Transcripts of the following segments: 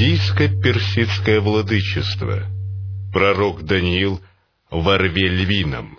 Мидийско-персидское владычество. Пророк Даниил во рве львином.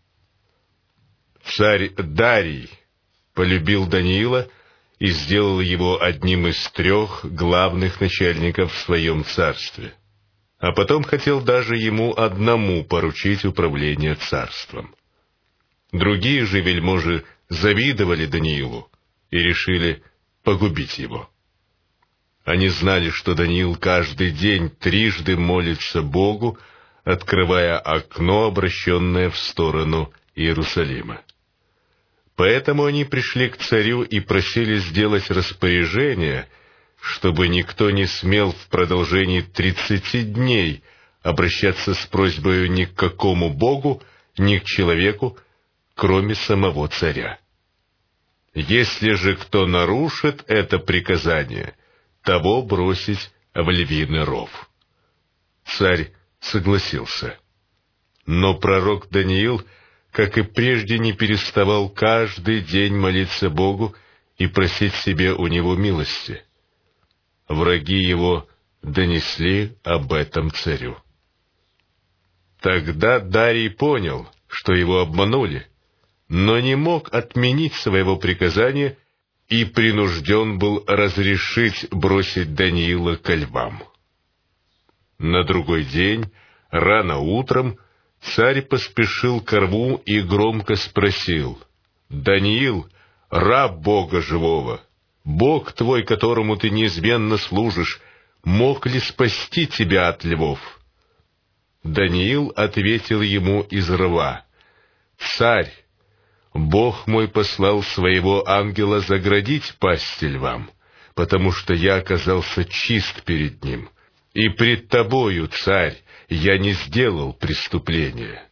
Царь Дарий полюбил Даниила и сделал его одним из 3 главных начальников в своем царстве, а потом хотел даже ему одному поручить управление царством. Другие же вельможи завидовали Даниилу и решили погубить его. Они знали, что Даниил каждый день 3 молится Богу, открывая окно, обращенное в сторону Иерусалима. Поэтому они пришли к царю и просили сделать распоряжение, чтобы никто не смел в продолжении 30 дней обращаться с просьбой ни к какому богу, ни к человеку, кроме самого царя. Если же кто нарушит это приказание, того бросить в львиный ров. Царь согласился. Но пророк Даниил, как и прежде, не переставал каждый день молиться Богу и просить себе у него милости. Враги его донесли об этом царю. Тогда Дарий понял, что его обманули, но не мог отменить своего приказания и принужден был разрешить бросить Даниила ко львам. На другой день, рано утром, царь поспешил ко рву и громко спросил: «Даниил, раб Бога живого, Бог твой, которому ты неизменно служишь, мог ли спасти тебя от львов?» Даниил ответил ему из рва: «Царь, Бог мой послал своего ангела заградить пасти львам, потому что я оказался чист перед ним, и пред тобою, царь, я не сделал преступления».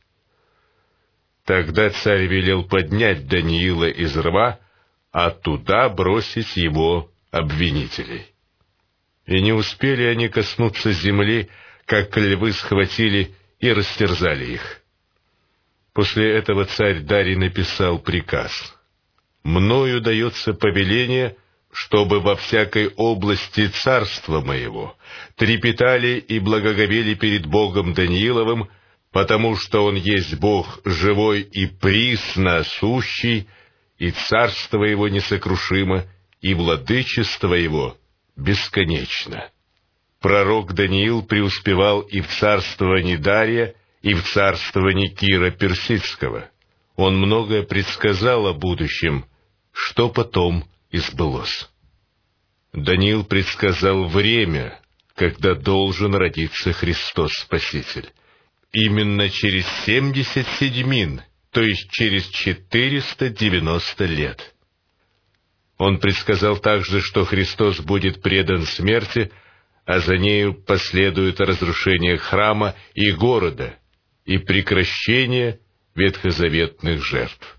Тогда царь велел поднять Даниила из рва, а туда бросить его обвинителей. И не успели они коснуться земли, как львы схватили и растерзали их. После этого царь Дарий написал приказ: «Мною дается повеление, чтобы во всякой области царства моего трепетали и благоговели перед Богом Данииловым, потому что Он есть Бог живой и присно сущий, и царство Его несокрушимо, и владычество Его бесконечно». Пророк Даниил преуспевал и в царствовании Дария, и в царствовании Кира Персидского. Он многое предсказал о будущем, что потом и сбылось. Даниил предсказал время, когда должен родиться Христос Спаситель. Именно через 70 седьмин, то есть через 490 лет. Он предсказал также, что Христос будет предан смерти, а за нею последует разрушение храма и города и прекращение ветхозаветных жертв.